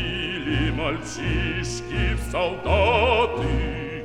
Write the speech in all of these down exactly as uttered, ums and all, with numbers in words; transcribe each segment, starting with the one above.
ходили мальчишки в солдаты,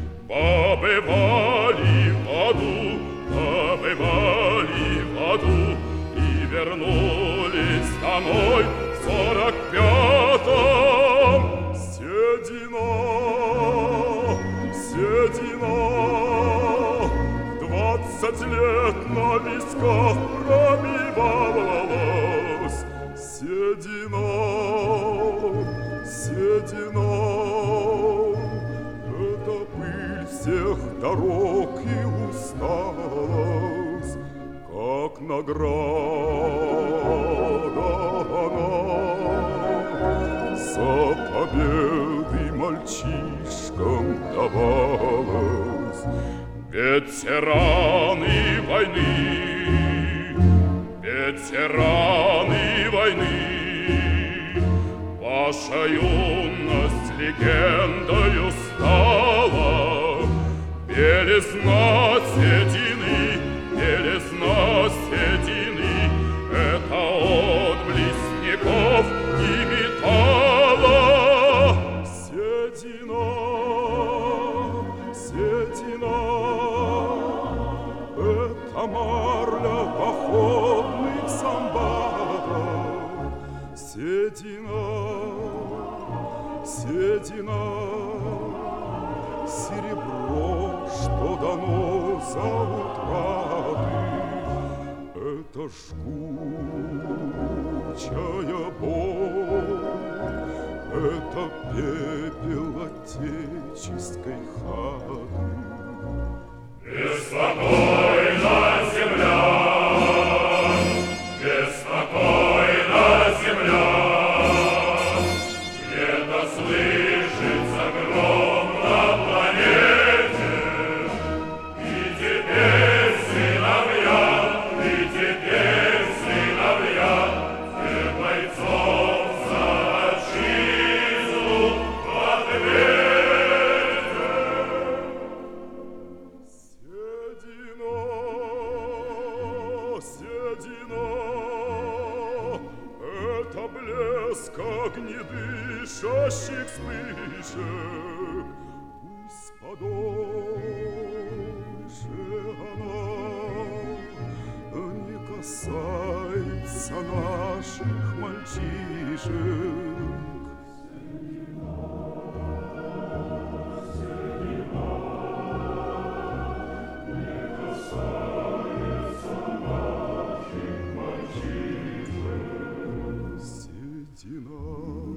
побывали в аду, побывали в аду и вернулись домой в сорок пятом. Седина, седина, двадцать лет на висках пробивалась. Седина, седина, это пыль всех дорог и усталость, как награда она за победы мальчишкам давалась. Ветераны войны, ветераны войны, ваша юность легендою стала. Белизна седины, белизна седины, это отблеск снегов и металла. Седина, седина, это марля походных самбатов. Седина, седина, серебро, что дано за утраты, это жгучая боль, это пепел отеческой хаты. Беспокойна земля, беспокойна земля, где-то слышится гром на планете, и теперь сыновья, и теперь сыновья всех бойцов за отчизну в ответе. Седина, седина, это блеск огнедышащих вспышек. Пусть подольше она не касается наших мальчишек. Седина,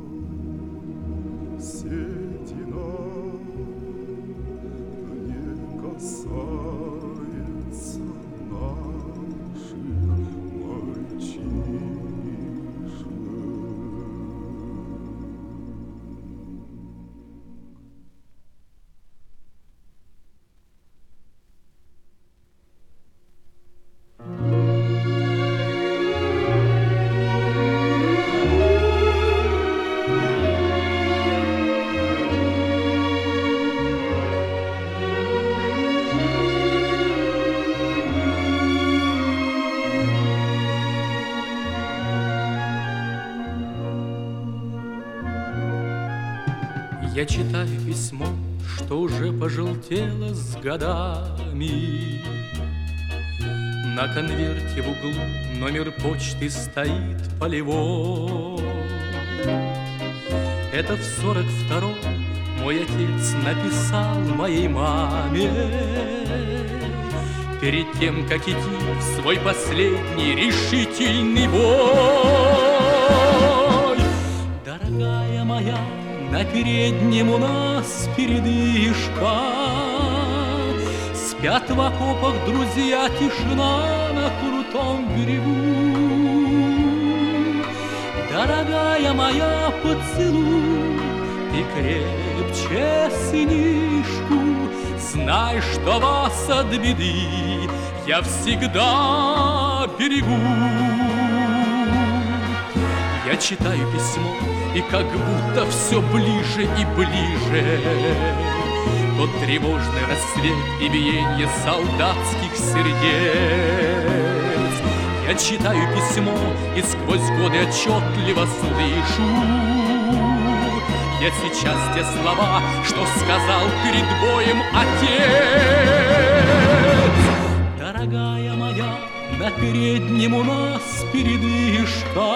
седина, не касается наших мальчишек. Я читаю письмо, что уже пожелтело с годами. На конверте в углу номер почты стоит полевой. Это в сорок втором мой отец написал моей маме перед тем, как идти в свой последний решительный бой. Дорогая моя, на переднем у нас передышка, спят в окопах друзья, тишина на крутом берегу. Дорогая моя, поцелуй и крепче сынишку, знай, что вас от беды я всегда берегу. Я читаю письмо, и как будто все ближе и ближе тот тревожный рассвет и биение солдатских сердец. Я читаю письмо и сквозь годы отчетливо слышу я сейчас те слова, что сказал перед боем отец. Дорогая моя, на переднем у нас передышка,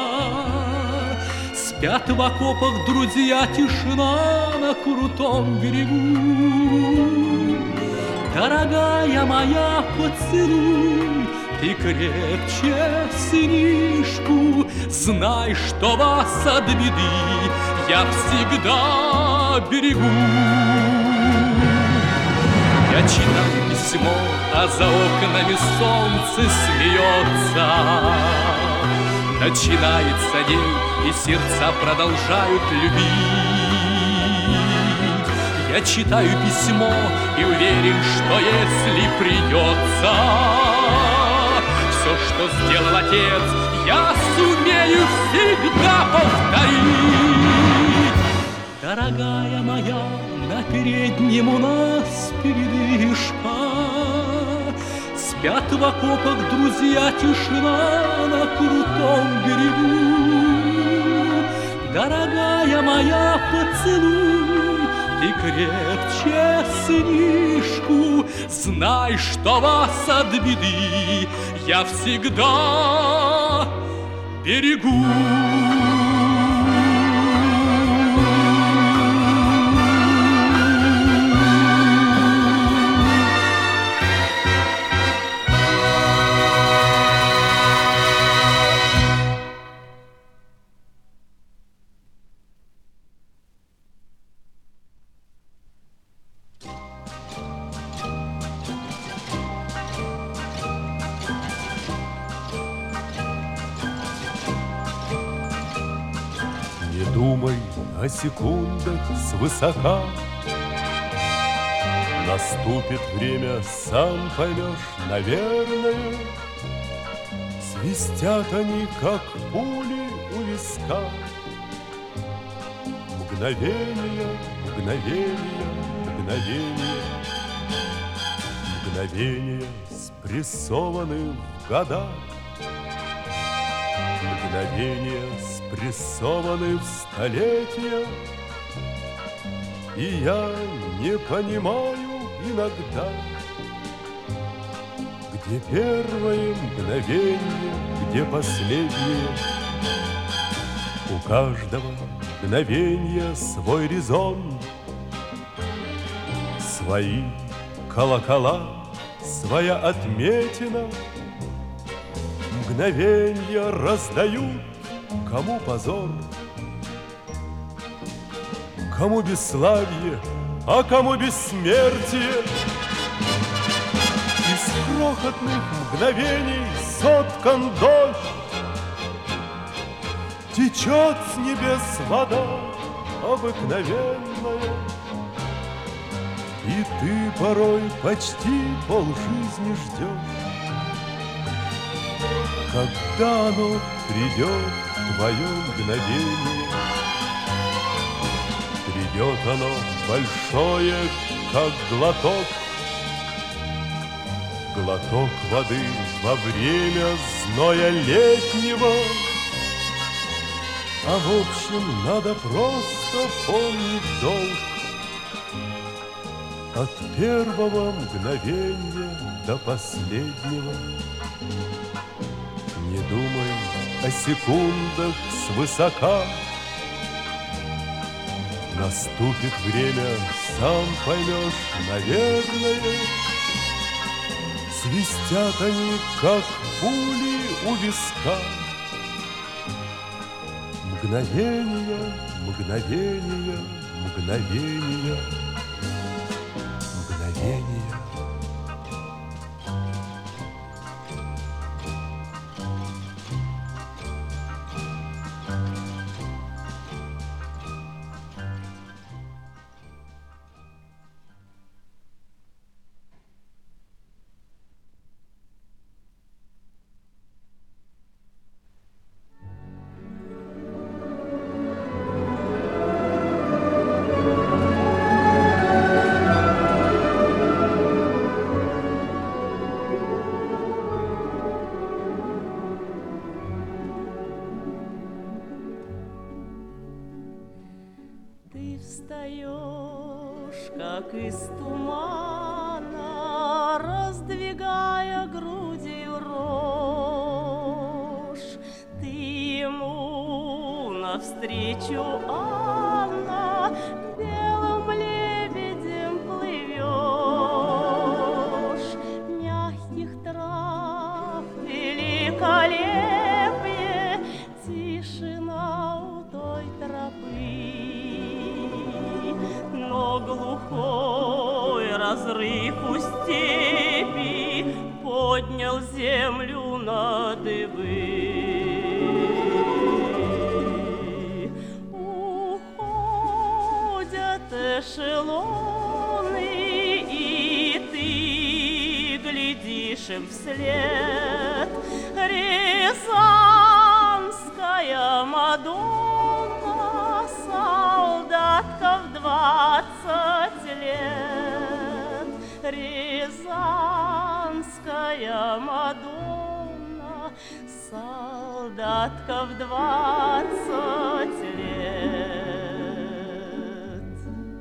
спят в окопах друзья, тишина на крутом берегу. Дорогая моя, поцелуй ты крепче сынишку, знай, что вас от беды я всегда берегу. Я читаю письмо, а за окнами солнце смеется. Начинается день, и сердца продолжают любить. Я читаю письмо и уверен, что если придется, все, что сделал отец, я сумею всегда повторить. Дорогая моя, на переднем у нас передышка, спят в окопах друзья, тишина на крутом берегу. Дорогая моя, поцелуй ты крепче сынишку, знай, что вас от беды я всегда берегу. Думай о секундах свысока, наступит время, сам поймешь, наверное. Свистят они, как пули у виска. Мгновение, мгновение, мгновение, мгновение спрессованы в года. Мгновения спрессованы в столетия, и я не понимаю иногда, где первое мгновение, где последнее. У каждого мгновения свой резон, свои колокола, своя отметина. Мгновенья раздают, кому позор, кому бесславие, а кому бессмертие. Из крохотных мгновений соткан дождь, течет с небес вода обыкновенная, и ты порой почти полжизни ждешь, когда оно придет, твое мгновение. Придет оно большое, как глоток, глоток воды во время зноя летнего. А в общем, надо просто помнить долг от первого мгновения до последнего. Не думай о секундах свысока, наступит время, сам поймешь, наверное. Свистят они, как пули у виска. Мгновения, мгновения, мгновения, мгновения. встаешь, как из тумана, раздвигая грудью рожь. Ты ему навстречу, Анна, белым лебедем плывешь. Мягких трав великолепие, тишина у той тропы, но глухой разрыв у степи поднял землю на дыбы. Уходят эшелоны, и ты глядишь им вслед. Рязанская Мадонна, солдатка в двадцать лет. Рязанская Мадонна, солдатка в двадцать лет.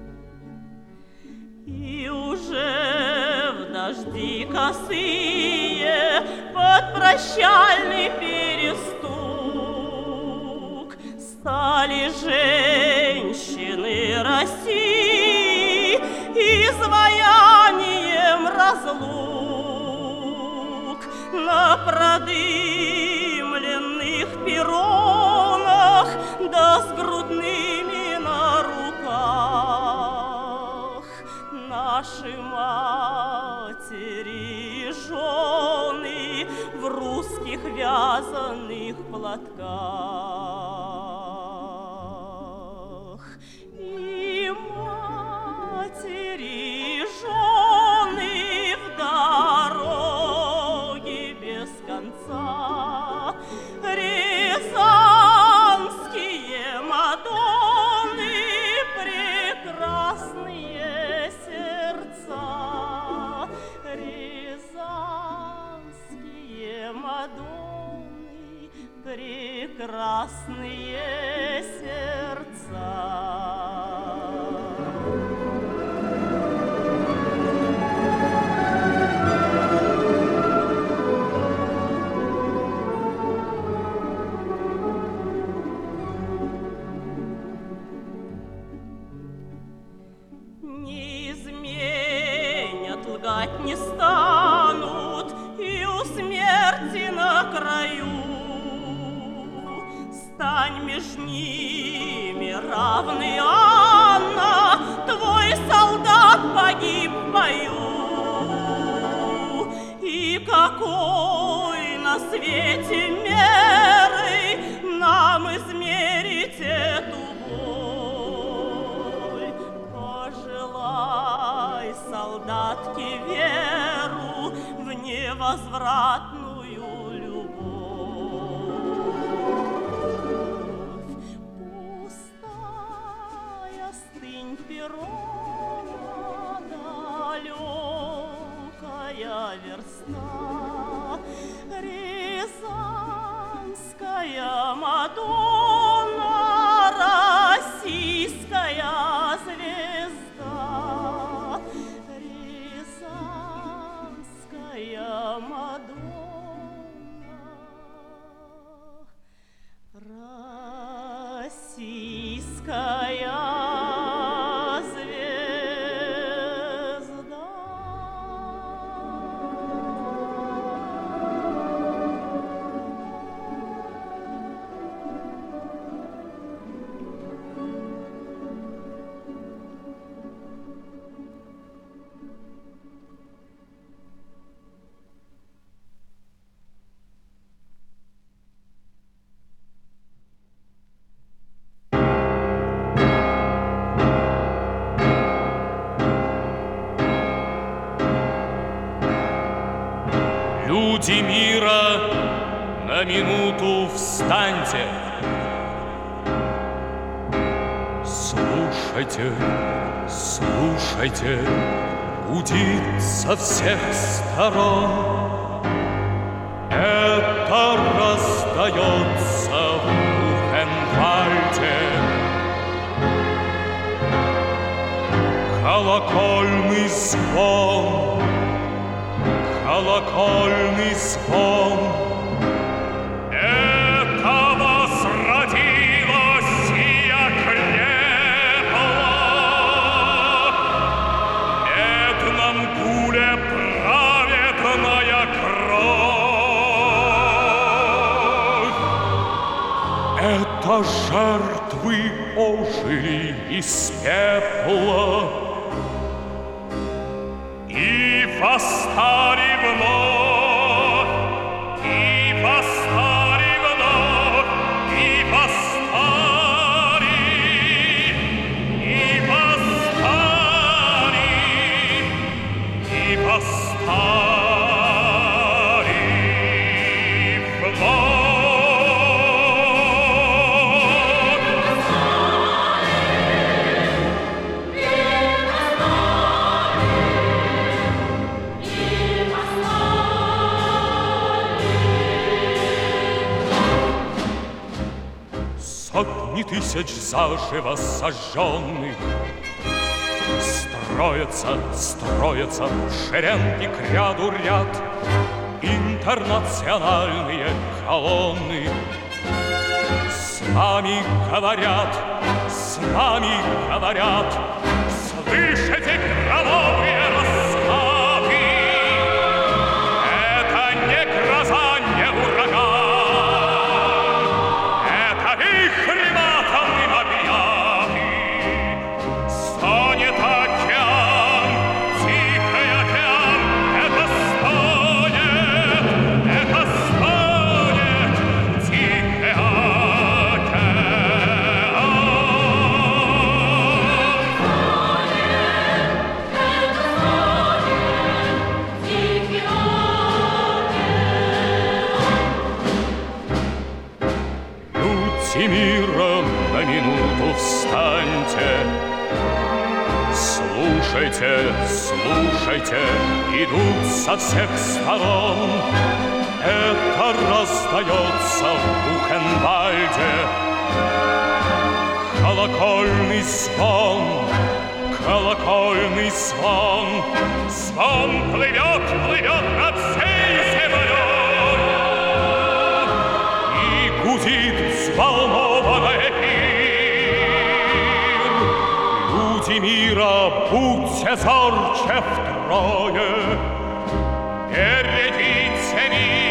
И уже в дожди косые под прощальный перестук стали женщины России изваянием разлук. На продымленных перронах, да с грудными на руках, наши матери и жены в русских вязаных платках. И матери и жены в дороге без конца. Рязанские Мадонны, прекрасные сердца. Рязанские Мадонны, прекрасные сердца. Не изменят, лгать не станут, и у смерти на краю. Стань меж ними равный, Анна, твой солдат погиб в бою. И какой на свете мерой нам измерить эту боль? Пожелай, солдатке, веру в невозвратную любовь. Пустая стынь перрона, далекая верста. Рязанская Мадонна, российская звезда. Рязанская Мадонна, российская звезда. Люди мира, на минуту встаньте. Слушайте, слушайте, гудит со всех сторон. Это раздается в Бухенвальде. колокольный звон, колокольный звон. Это возродилась сия крепла, медном гуле праведная кровь. Это жертвы ожили из пепла И восстали вновь, и восстали вновь, и восстали, и восстали, и восстали вновь. Сотни тысяч заживо сожженных строятся, строятся в шеренги к ряду ряд интернациональные колонны. С нами говорят, с нами говорят, Слышите громовые раскаты? Это не гроза, не ураган, это вихрь атомным объятый. Стонет океан, тихий океан, это стонет, это стонет, тихий океан. Люди мира, на минуту встаньте, слушайте, слушайте, идут со всех сторон. Это раздается в Бухенвальде колокольный звон, колокольный звон. Звон плывет, плывет над всей землей И гудит взволнованно эфир. Люди мира, будьте зорче втрое, Берегите мир.